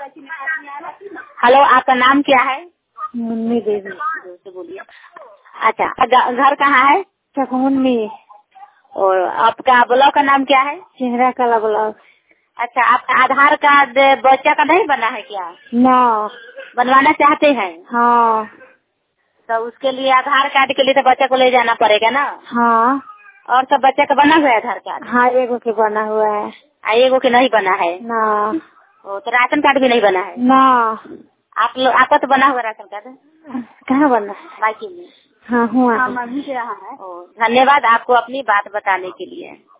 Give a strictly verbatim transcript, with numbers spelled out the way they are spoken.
Hello, आपका नाम क्या है? मुन्नी देवी। से बोलिए। अच्छा, ग- घर कहाँ है? चकमुन्नी। और आपका ब्लॉक का नाम क्या है? चेहरा कला ब्लॉक। अच्छा, आपका आधार कार्ड बच्चा का नहीं बना है क्या? ना। बनवाना चाहते हैं? हाँ। तो उसके लिए आधार कार्ड के लिए तो बच्चा को ले जाना पड़ेगा ना। हाँ। और सब बच्चे का बना हुआ है आधार कार्ड? हाँ, एगो के बना हुआ है। आ, एगो के नहीं बना है? ना। ओ, तो राशन कार्ड भी नहीं बना है? ना। आप लोग, आपका तो बना हुआ राशन कार्ड? कहाँ बना है? बाकी में। हाँ हुआ। हाँ, मम्मी के यहाँ है। ओ, धन्यवाद आपको अपनी बात बताने के लिए।